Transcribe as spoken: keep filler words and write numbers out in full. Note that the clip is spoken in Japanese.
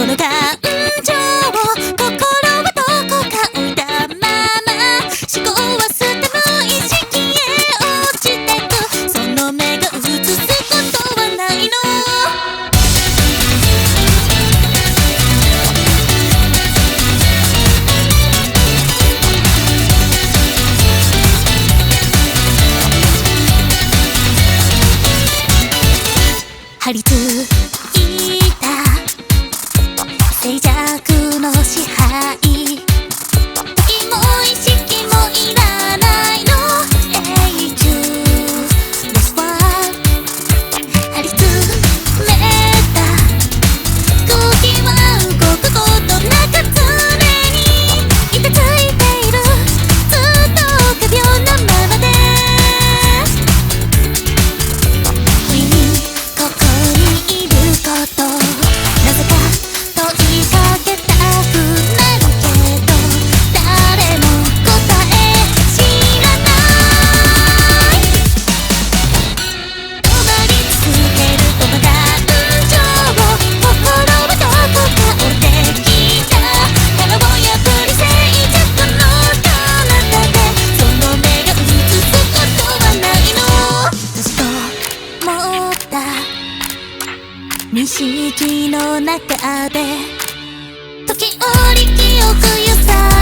の感情を心はどこか置いたまま思考は捨て無意識へ落ちてくその目が映すことはないの張り付いた静寂の支配時も意識もいらないの永久ですわ張り詰めた空気は動くことなく常にいてついているずっと臆病なままで不意にここにいることなぜか問いかけたくなるけど誰も答え知らない止まり続けるこの感情を心はどこか置いてきた殻を破り静寂の彼方でその目が映すことはないのずっと持った無意識の中で時折記憶揺さ